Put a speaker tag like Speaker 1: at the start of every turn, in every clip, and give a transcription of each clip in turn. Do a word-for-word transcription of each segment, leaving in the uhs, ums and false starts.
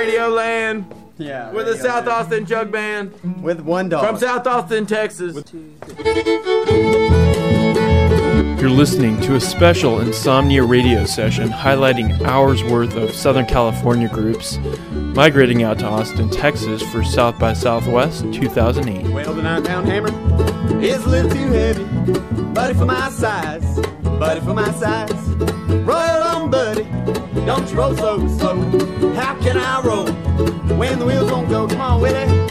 Speaker 1: Radio Land.
Speaker 2: Yeah.
Speaker 1: With the South Austin Jug Band.
Speaker 2: With one dog.
Speaker 1: From South Austin, Texas.
Speaker 3: You're listening to a special Insomnia radio session highlighting hours worth of Southern California groups migrating out to Austin, Texas for South by Southwest two thousand eight.
Speaker 2: Well, the nine-pound hammer is a little too heavy, buddy, for my size, buddy, for my size. Roll on, buddy, don't you roll so slow. How can I roll when the wheels won't go? Come on, Willie.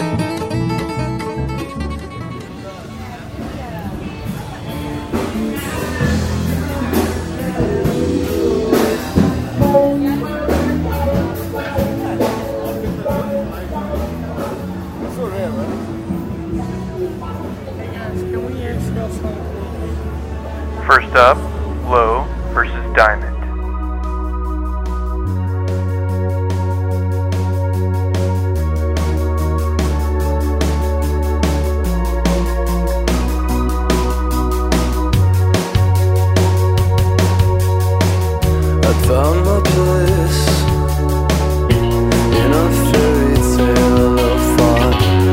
Speaker 4: First up, Low versus Diamond.
Speaker 5: I found my place in a fairy tale of fun.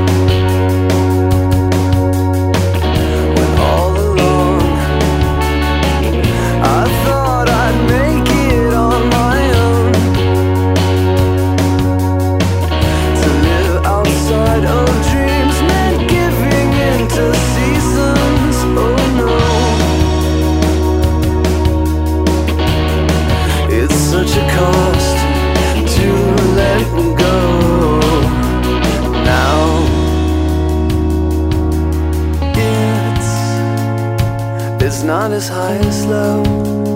Speaker 5: When all along I thought I'd make it on my own, to live outside of dreams meant giving into seasons. Oh no, it's such a cost to let go. Now it's it's not as high as low.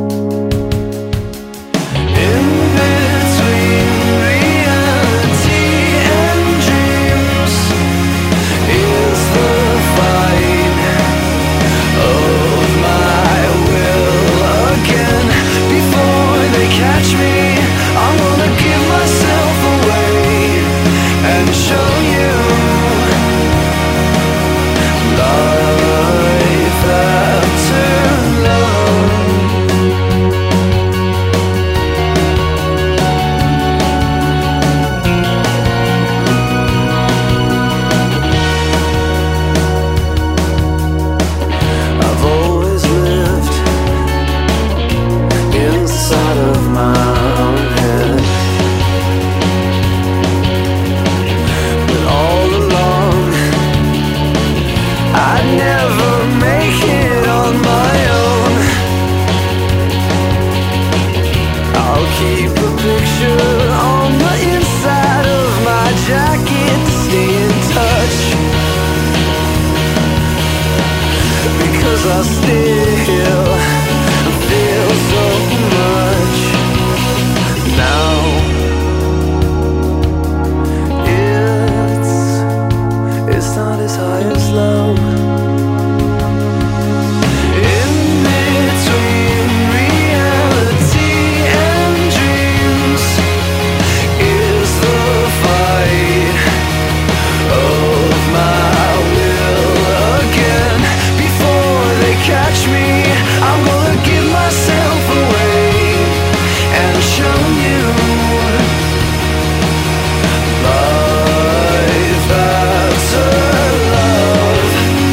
Speaker 5: In between reality and dreams is the fight of my will again. Before they catch me, I'm gonna give myself away and show you life after love. I've always lived inside of my own head, but all along I'd never make it on my own. I'll keep a picture on the inside of my jacket to stay in touch, because I still feel so much. Now it's it's not as high as low. In between reality and dreams is the fight of my will again. Before they catch me, I'm gonna give myself away and show you life after love.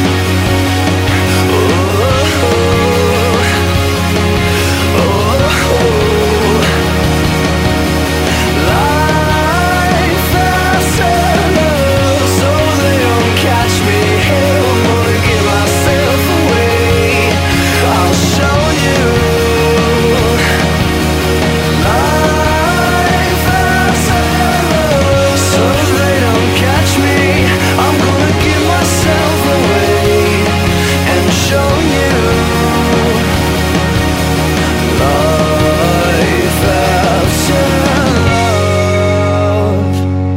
Speaker 5: Oh, oh, oh. Life after love, so they don't catch me. I'm gonna give myself away. I'll show you life after love, so they don't catch me. I'm gonna give myself away and show you life after love.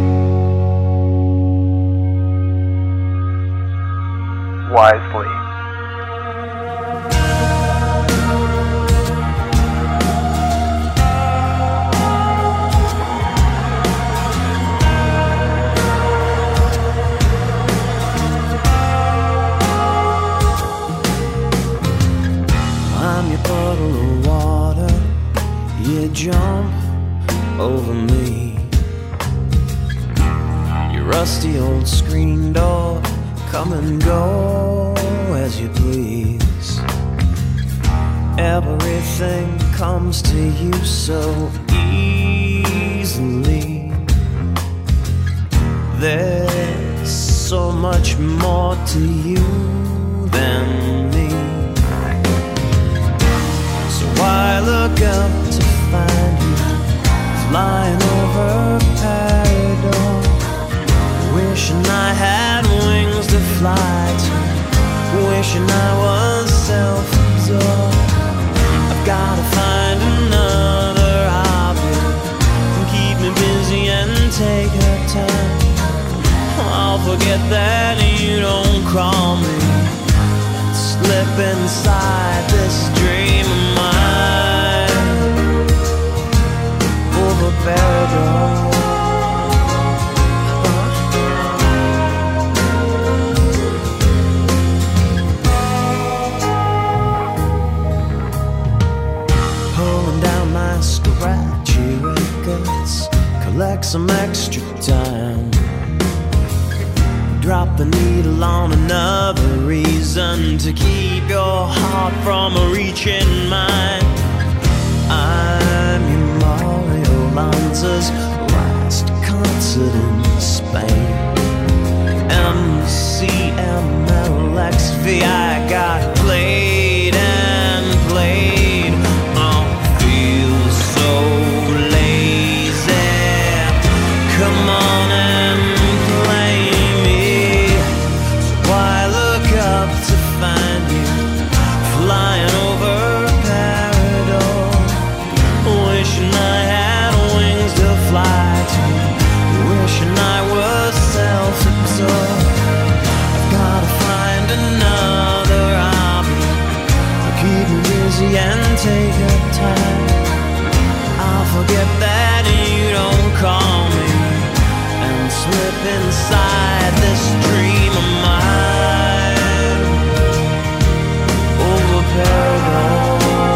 Speaker 4: Wisely.
Speaker 5: I'm your puddle of water, you jump over me. rusty old screen door, come and go as you please. Everything comes to you so easily. There's so much more to you than me. So I look up to find you flying over Paradise, wishing I had wings to fly to, wishing I was self-absorbed. I've gotta find another hobby, keep me busy and take her time. I'll forget that you don't call me, slip inside this dream of mine over Paradise. Pulling down my scratchy records, collect some extra time. Drop the needle on another reason to keep your heart from reaching mine. I'm your Mario Lanza's last concert in Spain. M C M L X V, I got played and played. Oh, feel so lazy. Come on and play me. So I look up to find you flying over Paradise, wishing I had wings to fly to, wishing I was self-absorbed. I've gotta find another hobby, keep me busy and take up time. I'll forget that you don't call me and slip inside this dream of mine over Paradise.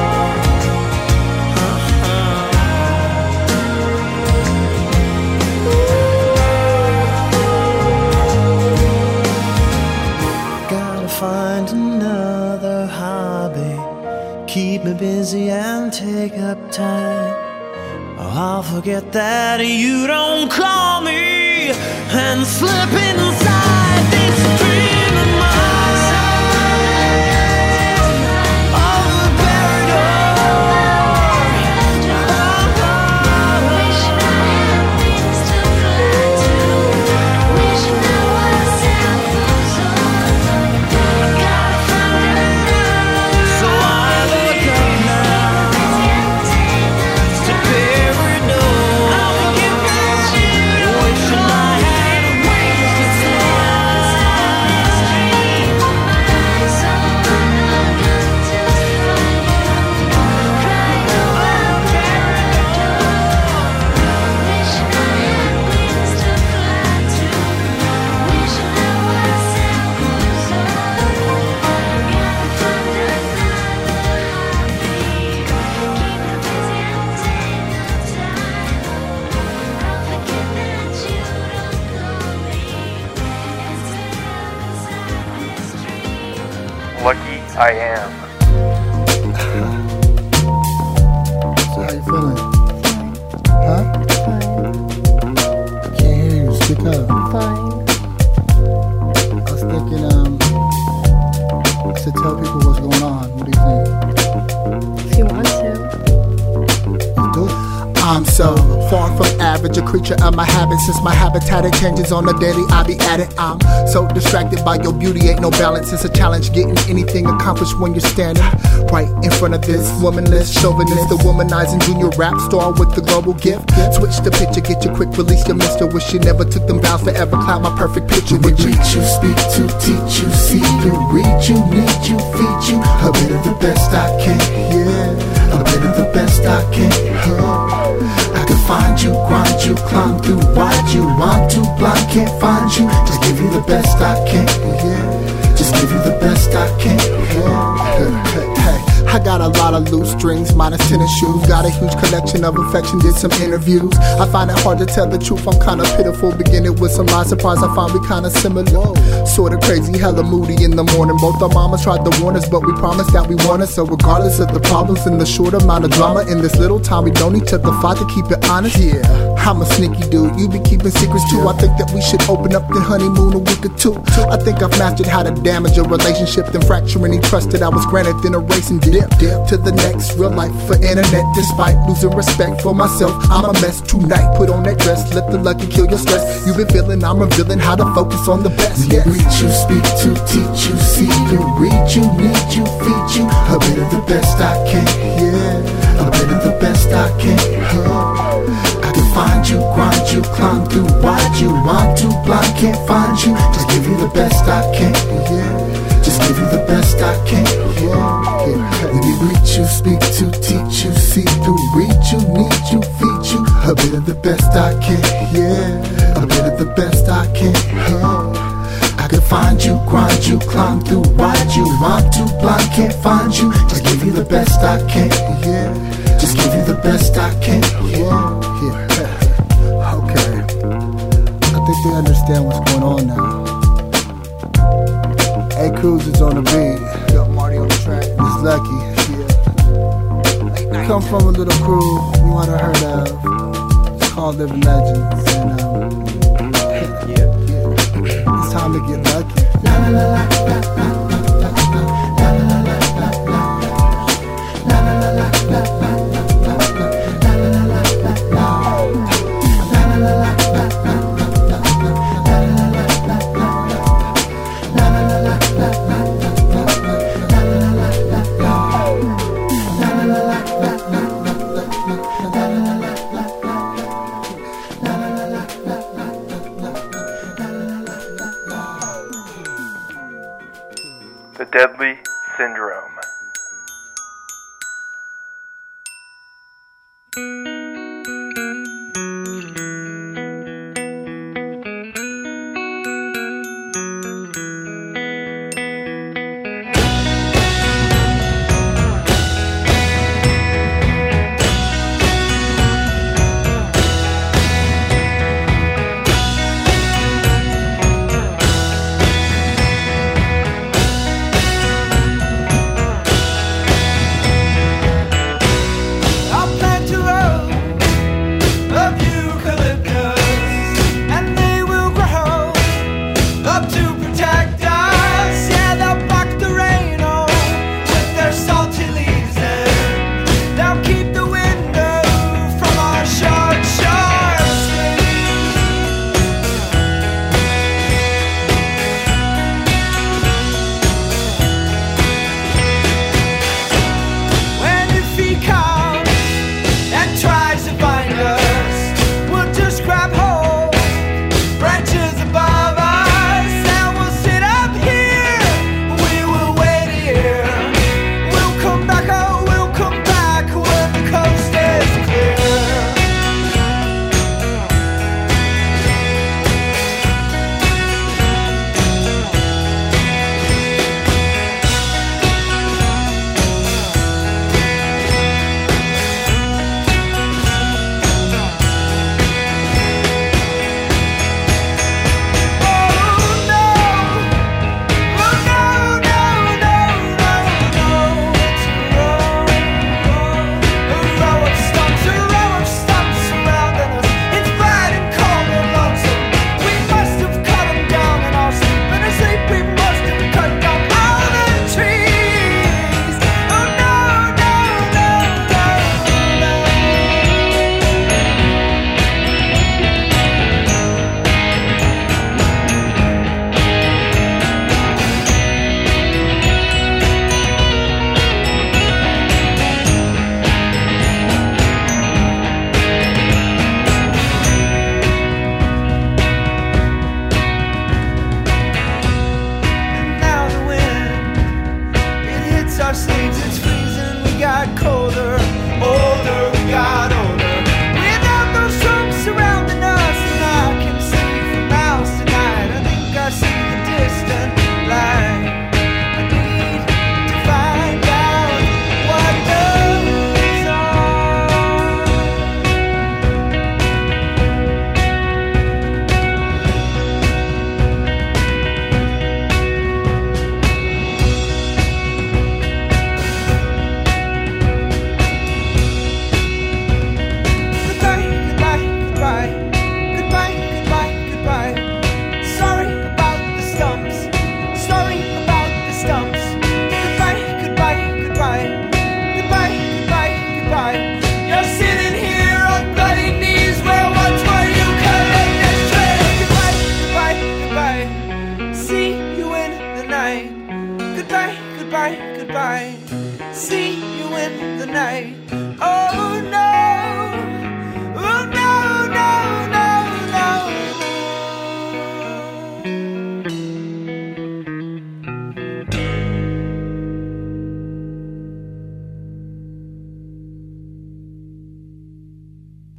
Speaker 5: Gotta find another hobby, keep me busy and take up time. Oh, I'll forget that you don't call me and slip inside this dream of mine over Paradise.
Speaker 6: Wishing I had wings to fly to, wishing I was self-absorbed. Gotta find another
Speaker 5: So I look up now to Paradise, wishing I had wings to
Speaker 4: Lucky I am.
Speaker 7: So how you feeling? Huh? I can't hear you. Speak up.
Speaker 6: Fine.
Speaker 7: I was thinking, um, to tell people what's going on. What do you think?
Speaker 6: If you want to.
Speaker 7: You do it. I'm so far from average, a creature of my habits. Since my habitat it changes on the daily, I be at it. I'm so distracted by your beauty, ain't no balance. It's a challenge getting anything accomplished when you're standing right in front of this womanless chauvinist, the womanizing junior rap star with the global gift. Switch the picture, get your quick release, your mister. Wish you never took them vows forever, cloud my perfect picture. Would reach you, speak to, teach you, see you, read you, need you, feed you. A bit of the best I can, yeah. A bit of the best I can, huh? I can find you, grind you, climb through, wide you, I'm too blind, can't find you. Just give you the best I can, yeah. Just give you the best I can, yeah. Hey, I got a lot of loose strings, minus tennis shoes. Got a huge collection of affection, did some interviews. I find it hard to tell the truth, I'm kinda pitiful. Beginning with some lies, surprise, I found we kinda similar. Sorta crazy, hella moody in the morning. Both our mamas tried to warn us, but we promised that we want us. So regardless of the problems and the short amount of drama, in this little time we don't each other fight to keep it honest. Yeah, I'm a sneaky dude, you be keeping secrets too. I think that we should open up the honeymoon a week or two. I think I've mastered how to damage a relationship, then fracture any trust that I was granted, then erase and dip, dip to the next. Real life for internet, despite losing respect for myself, I'm a mess tonight. Put on that dress, let the lucky kill your stress. You've been feeling, I'm revealing how to focus on the best. Yeah, read you, speak to, teach you, see you, read you, need you, feed you. A bit of the best I can, yeah, a bit of the best I can. Huh? I can find you, grind you, climb through wide you. I'm too blind, can't find you. Just give you the best I can, yeah. Just give you the best I can, yeah. yeah. Let me read you, speak to, teach you, see through, read you, need you, feed you. A bit of the best I can, yeah. A bit of the best I can, huh? I can find you, grind you, climb through, ride you. I'm too blind, can't find you. Just give you the best I can, yeah. Just give you the best I can, yeah. yeah. Okay, I think they understand what's going on now. A Cruz is on the beat. Yo, Marty on the track. It's Lucky, yeah. Come from a little crew you might have heard of. It's called Living Legends, and um, yeah, yeah. It's time to get lucky. La la la la la la.
Speaker 4: The Deadly Syndrome.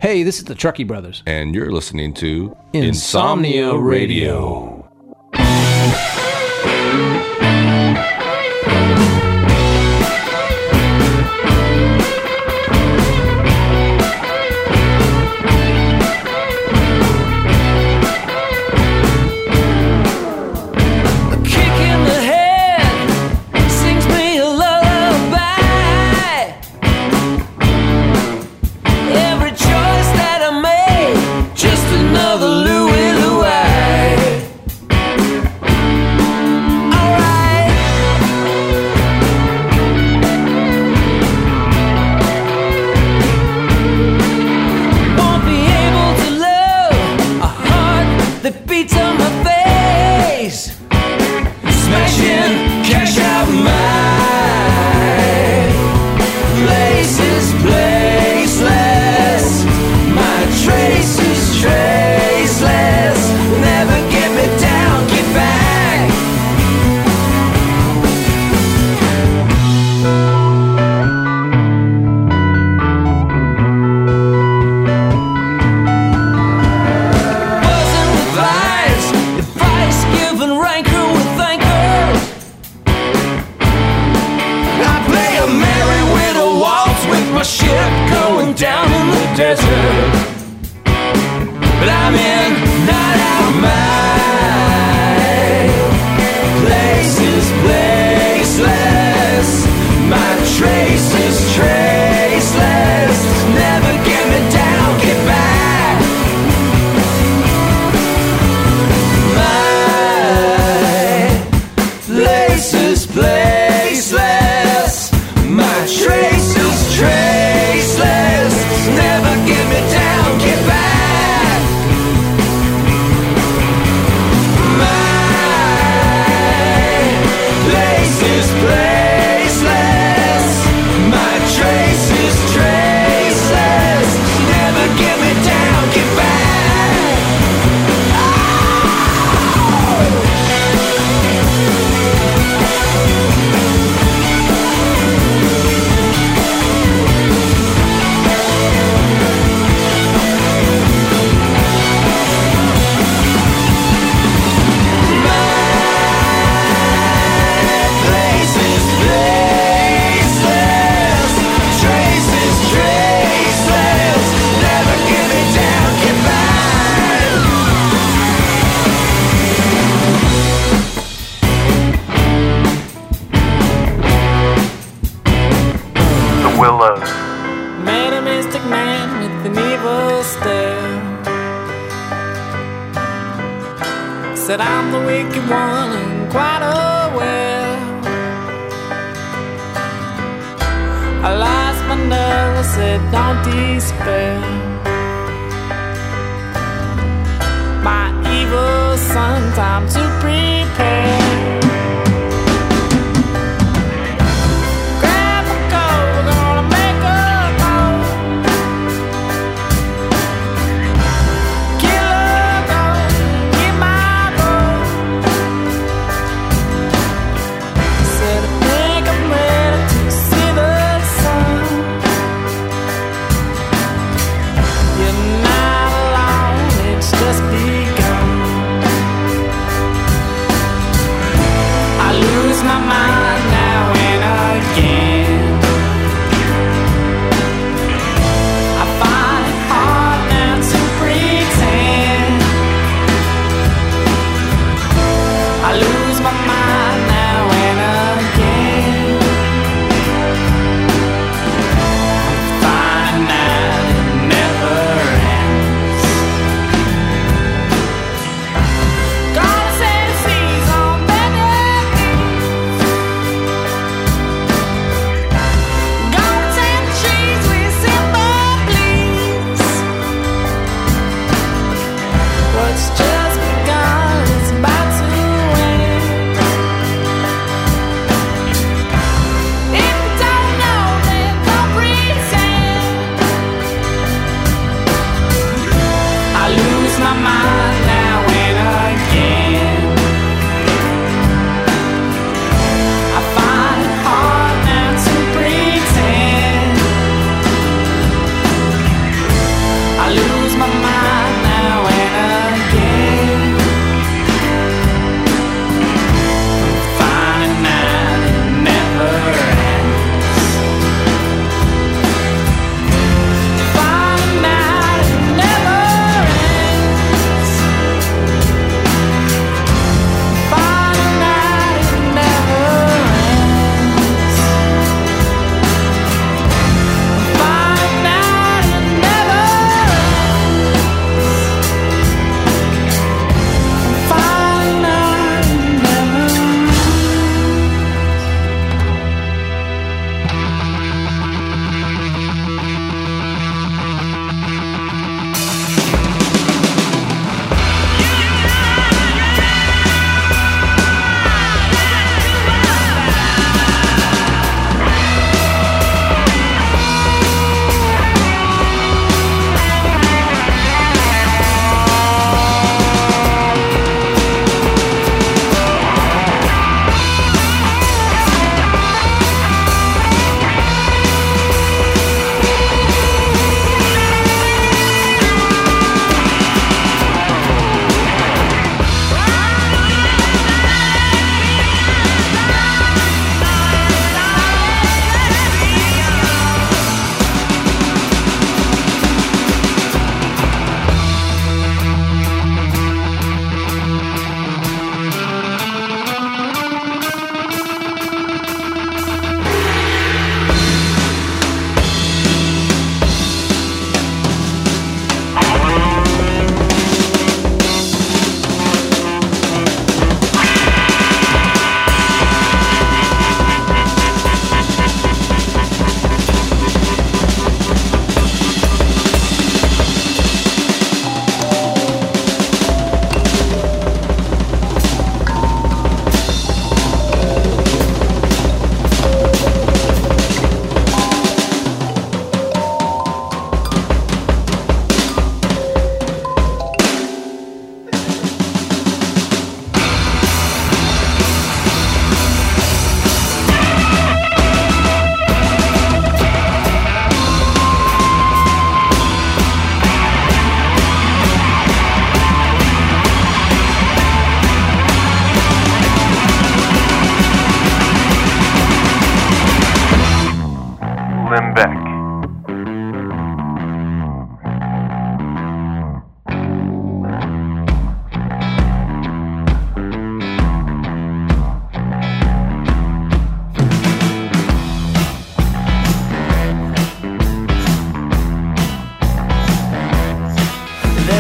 Speaker 8: Hey, this is the Truckee Brothers.
Speaker 9: And you're listening to
Speaker 8: Insomnia Radio.
Speaker 10: Said I'm the wicked one and quite aware. I lost my nerve, I said don't despair. My evil son, time to prepare. Grab a coat, we're gonna make a move. Kill a goat, get my boat. Said I think I'm ready to see the sun.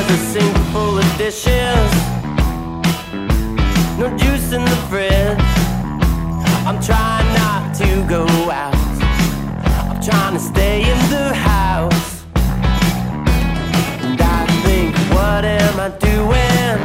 Speaker 9: There's a sink full of dishes, no juice in the fridge. I'm trying not to go out, I'm trying to stay in the house. And I think, what am I doing?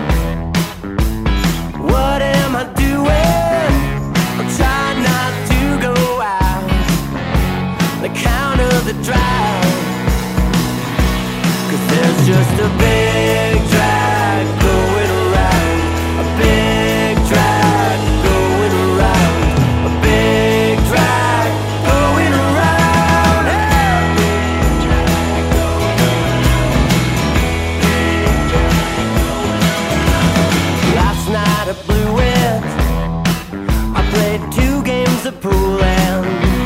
Speaker 9: What am I doing? I'm trying not to go out on account of the drought. Cause there's just a big drag going around, a big drag going around, a big drag going around, hey! Big drag going around, big drag going around. Last night I blew it, I played two games of pool and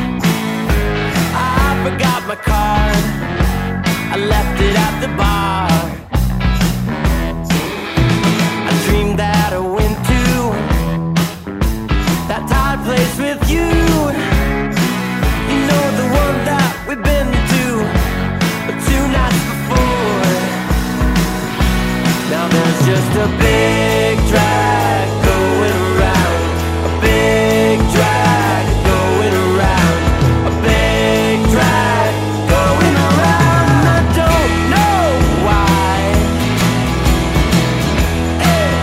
Speaker 9: I forgot my card, I left it at the bar. I dreamed that I went to that tired place with you. You know, the one that we've been to two nights before. Now there's just a big drag going around, a big drag going around, a big drag going around. And I don't know why. Hey.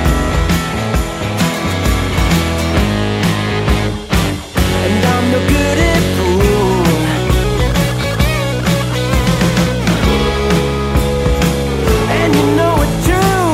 Speaker 9: And I'm no good at pool, and you know it's true.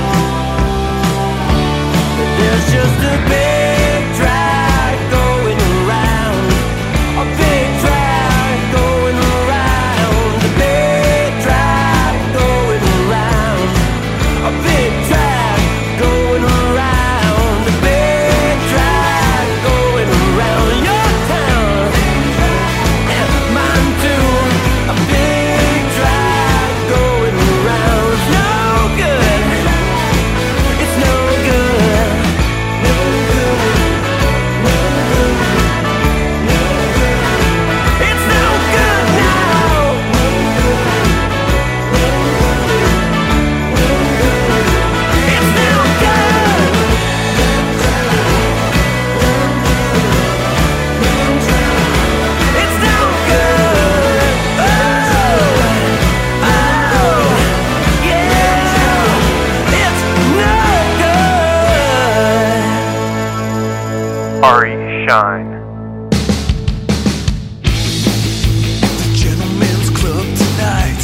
Speaker 9: There's just a big drag going around, a big drag going around, a big drag going around, a big drag going around, a big drag going around your town, mine too. A big drag going around. It's no good, it's no good, no good, no good, no good. It's no good now. No good, no good, no good. It's no good. It's no good. Oh, oh, yeah. It's no good.
Speaker 4: Ari Shine.
Speaker 5: Gentlemen's Club tonight.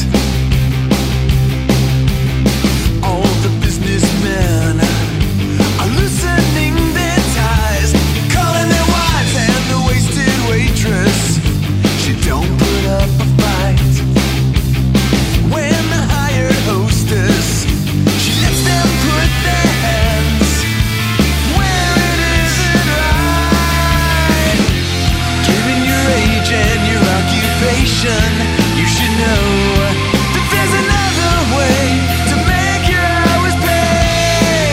Speaker 5: All the businessmen are loosening their ties, calling their wives and the wasted waitress. She don't put up a fight. When the hired hostess, she lets them put their hands where it isn't right. Given your age and your occupation, you should know that there's another way to make your hours pay.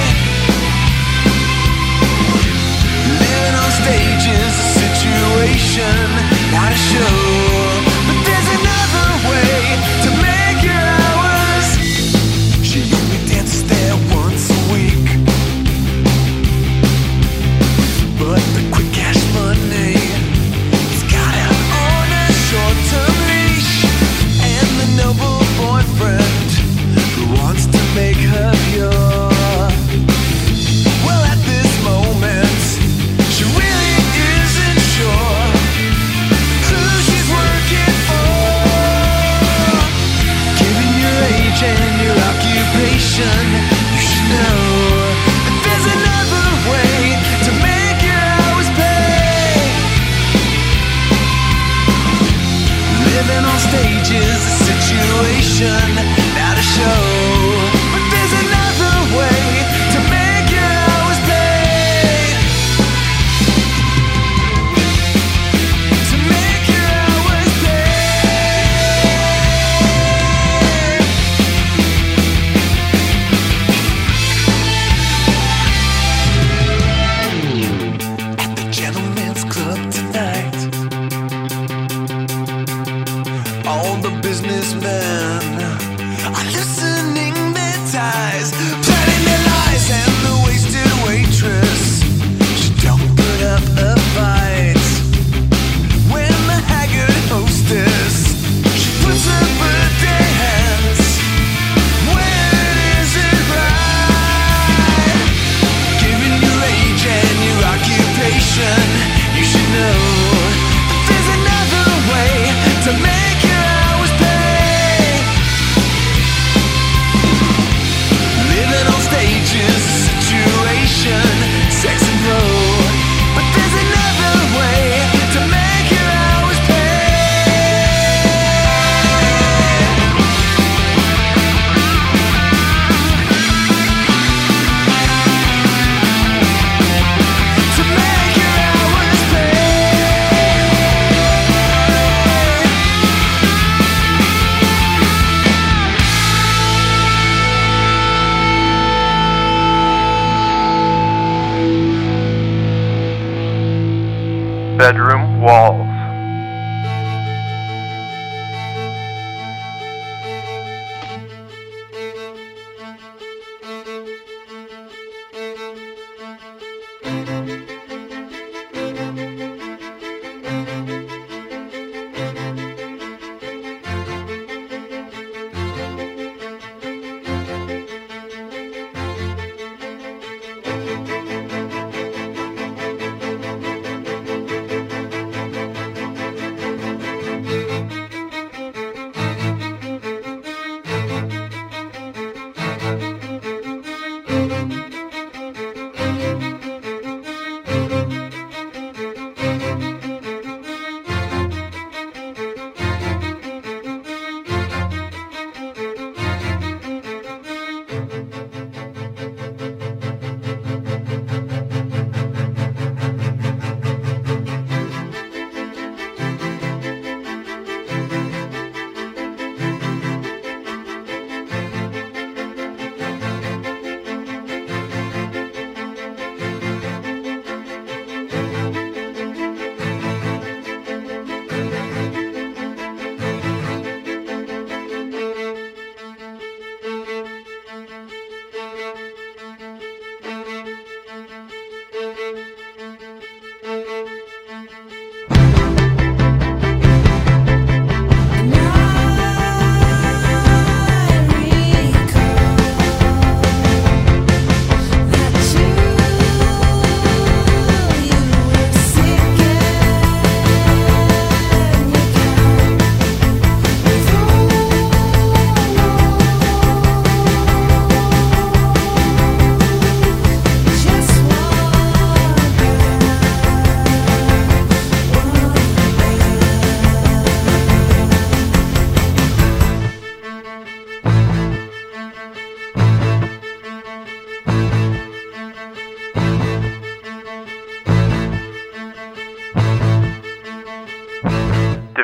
Speaker 5: Living on stage is a situation, not a show. But there's another way to make your hours. She only dances there once a week, but the quick cash money, it's got her on a short-term leash. And the noble boyfriend who wants to make her pure. Well, at this moment, she really isn't sure who she's working for. Given your age and your occupation, you should know that there's another way to make your hours pay. Living on stage is a situation, not a show. But there's another way to make your hours pay. To make your hours pay. At the Gentlemen's Club tonight, all the businessmen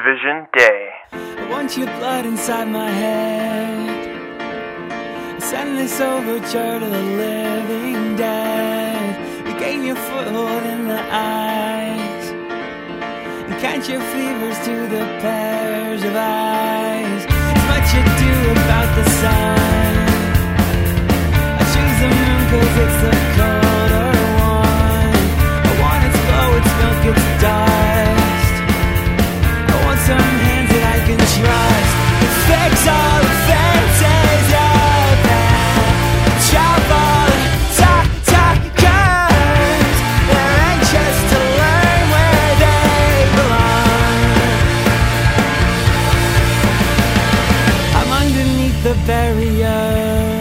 Speaker 4: Division Day.
Speaker 10: I want your blood inside my head. Send this overture to the living dead. You gave your foothold in the eyes, and catch your fevers to the pairs of eyes. It's what you do about the sun. I choose the moon cause it's the colder one. I want its glow, its milk, its dust. I want some hands that I can trust. Fix all the fences up and chop all the top, top curves. They're anxious to learn where they belong. I'm underneath the barrier.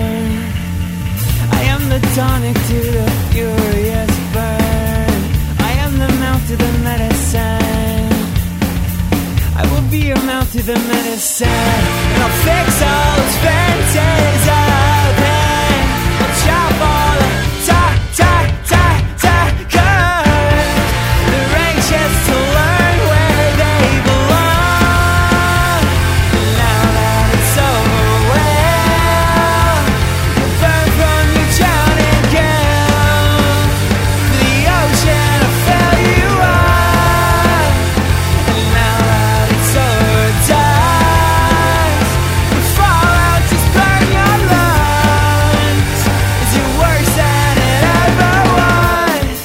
Speaker 10: I am the tonic to the furious burn. I am the mouth to the medicine. I will be your mouth to the medicine. And I'll fix all those fences up and I'll chop all the top, top, top, top curves. They're anxious to learn where they belong. And now that it's over, well, you'll burn from your drowning gown. The ocean will fill you up. And now that it's over, dies. The fallout just burn your lungs. Is it worse than it ever was?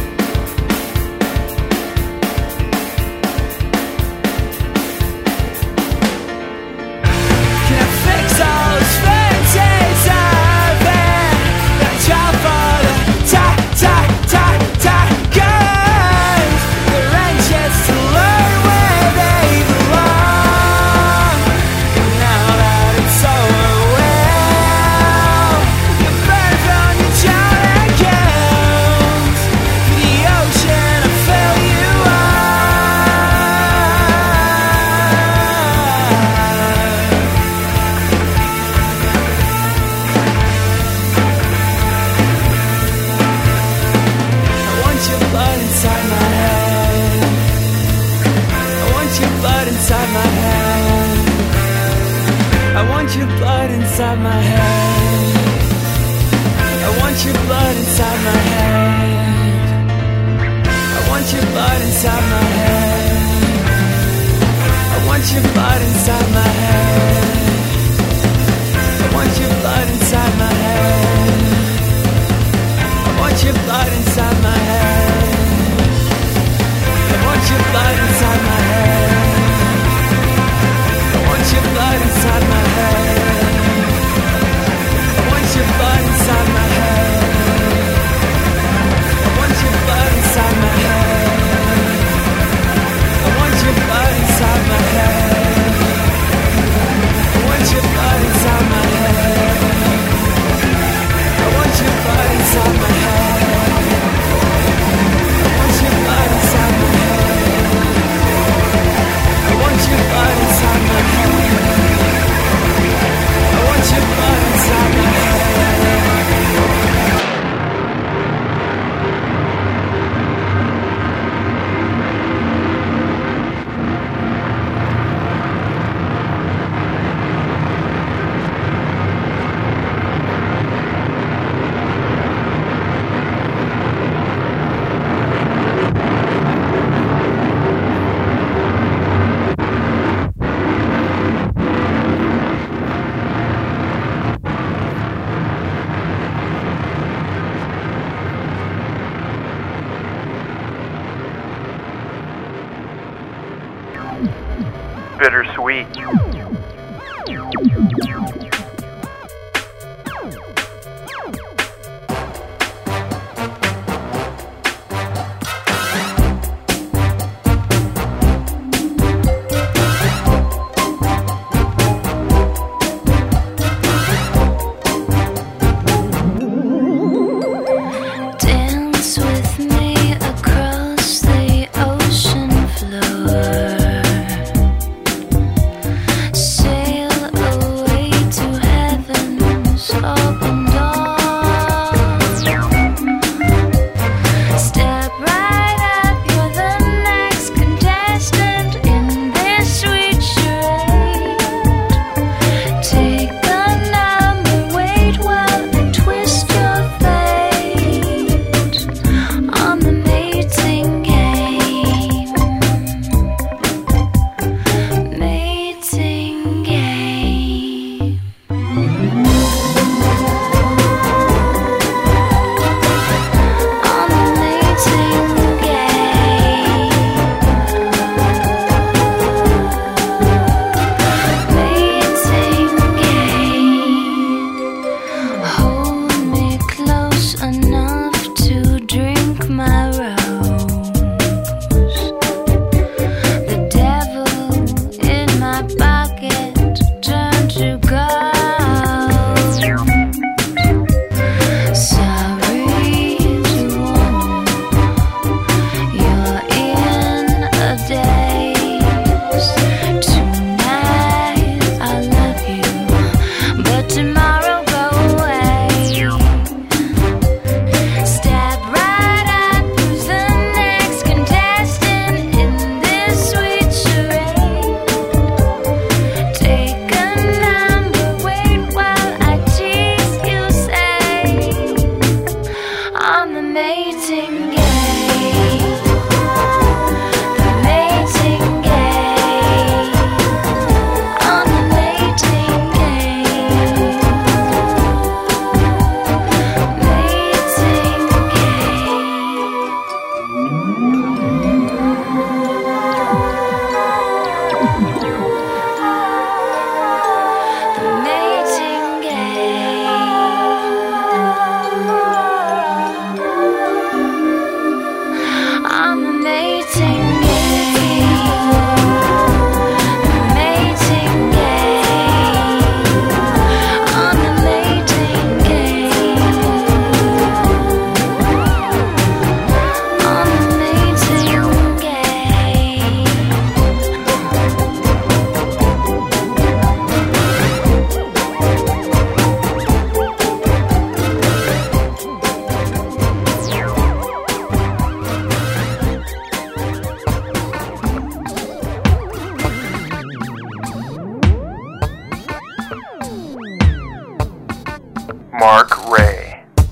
Speaker 10: Can I fix all those fences up and I chop all the top, top, top, top guns? They're anxious to learn where they belong. And now that it's over, well, you burn from your drowning gowns. The ocean will fill you up. I want your blood inside my head. I want your blood inside my head. I want your blood inside my head. I want your blood inside my head. I want your blood inside my head. I want your blood inside my head. I want your blood inside my head. I want your blood inside my head. I want your blood inside my head. I want your blood inside my head. I want your blood inside my head. I want your blood inside my head. I want your blood inside my head. I want your blood inside my head. I want your blood inside my head. I want your blood inside my head. I want your blood inside my head. I want your blood inside my head.
Speaker 4: Bittersweet.
Speaker 6: Dance with me across the ocean floor.
Speaker 4: Mark Ray.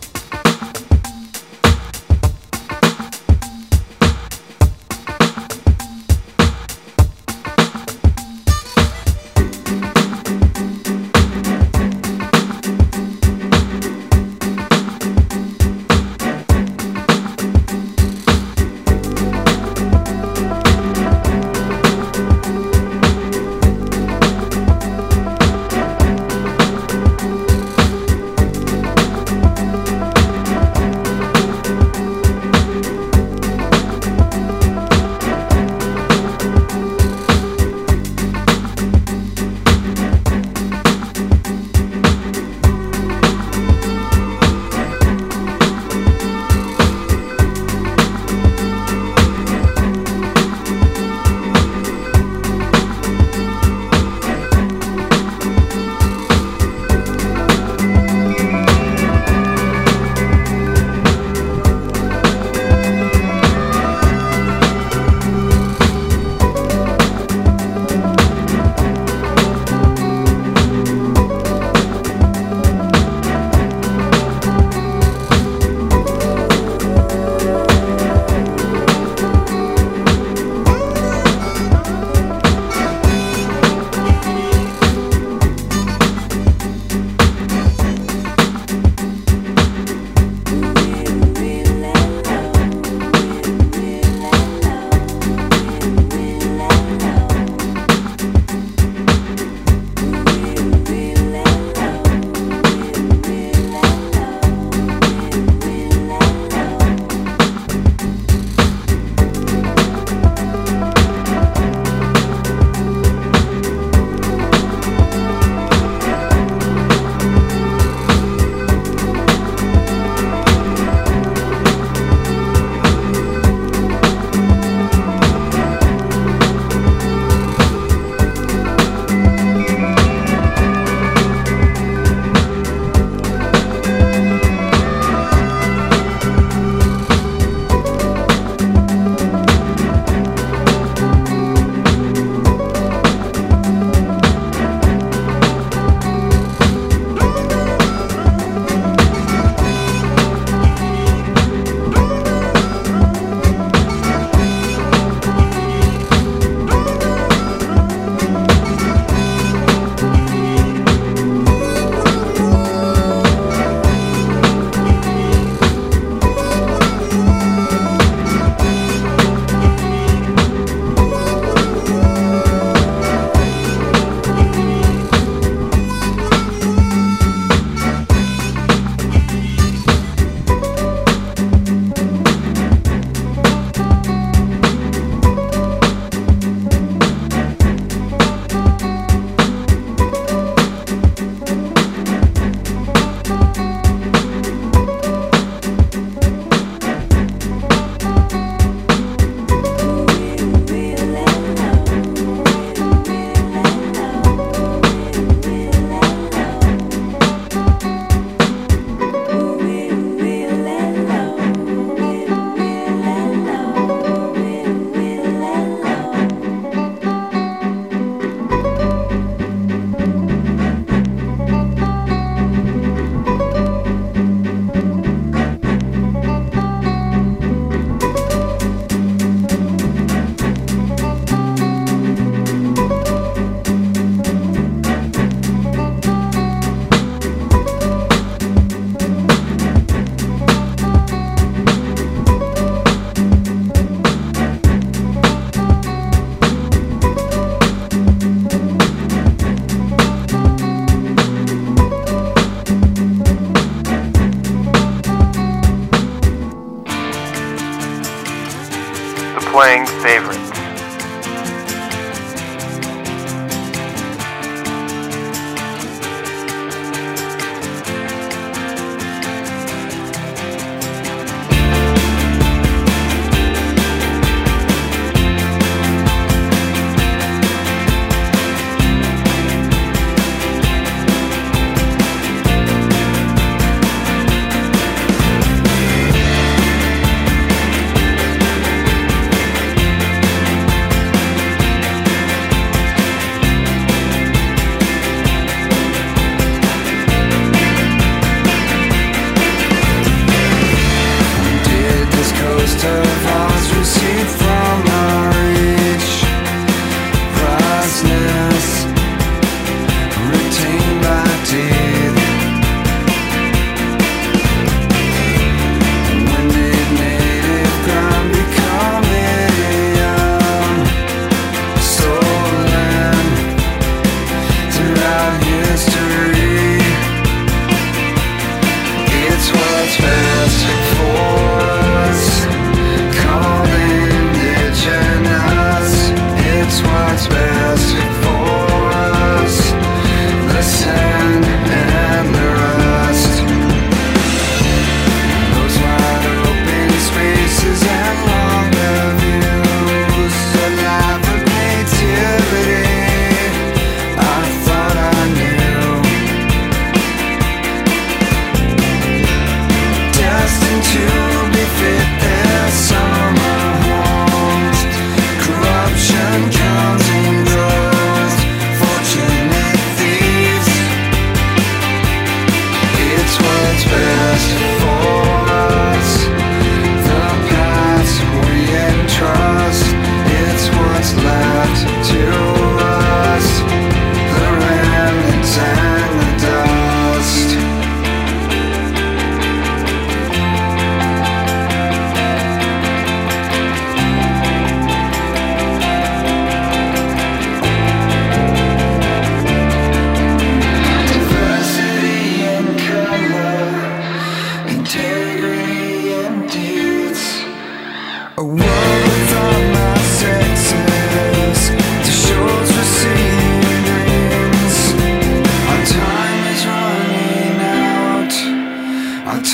Speaker 4: playing favorites.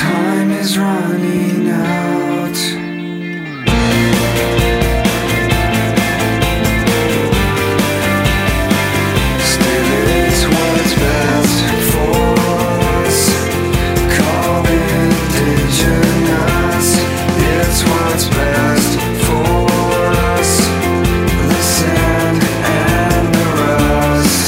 Speaker 10: Time is running out. Still it's what's best for us. Call indigenous. It's what's best for us. Listen and the rest.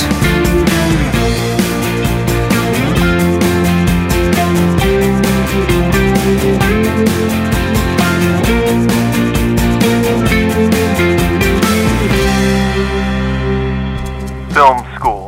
Speaker 4: Film School.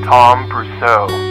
Speaker 4: Tom Brousseau.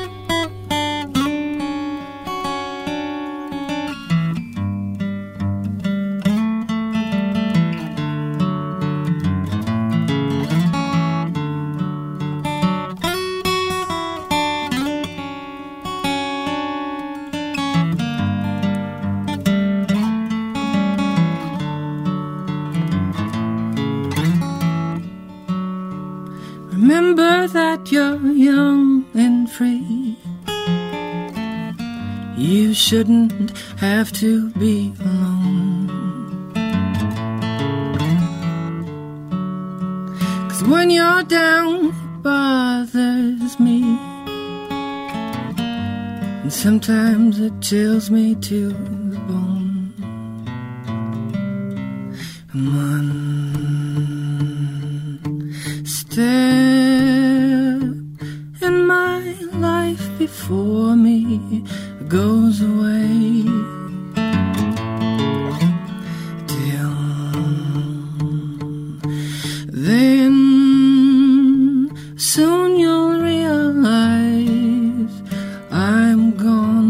Speaker 10: Remember that you're young and free. You shouldn't have to be alone. 'Cause when you're down, it bothers me. And sometimes it chills me to the bone. And one step in my life before me goes away. Till then, soon you'll realize I'm gone.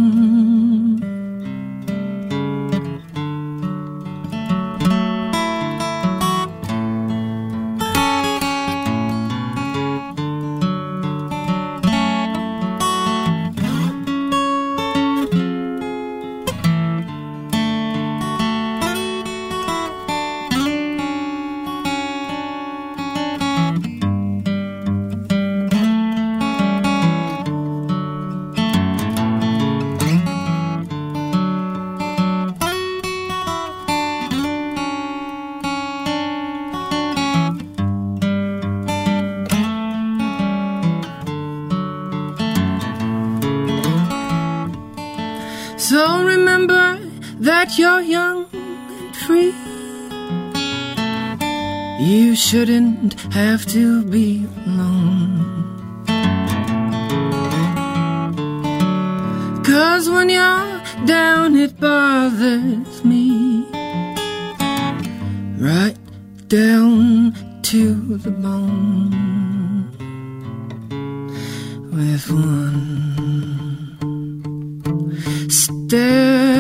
Speaker 10: So remember that you're young and free. You shouldn't have to be alone. 'Cause when you're down it bothers me, right down to the bone. With one step